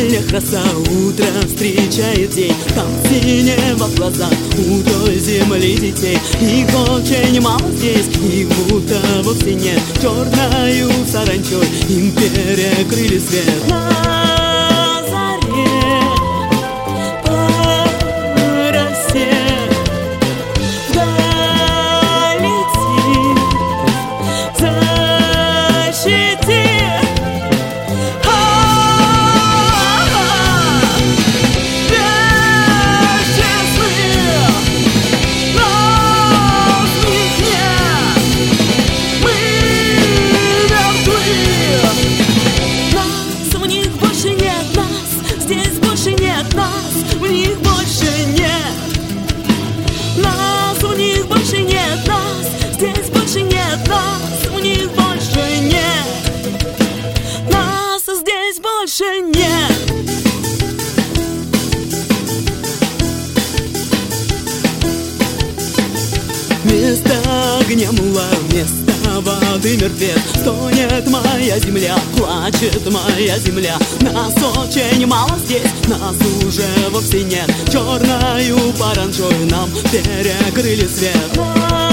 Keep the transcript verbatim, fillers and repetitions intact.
деревьях роса, утро встречает день. Там синева в глазах у той земли детей. Их очень мало здесь, их будто вовсе нет. Черною саранчой им перекрыли свет. На заре по росе вдаль летит, защити. У них больше нет нас, у них больше нет нас, здесь больше нет нас, у них больше нет нас, а здесь больше нет. Вместо огня мула, вместо воды мертвец. Стонет моя земля, плачет моя земля. Нас очень мало здесь, нас уже вовсе нет. Черною паранжой нам перекрыли свет.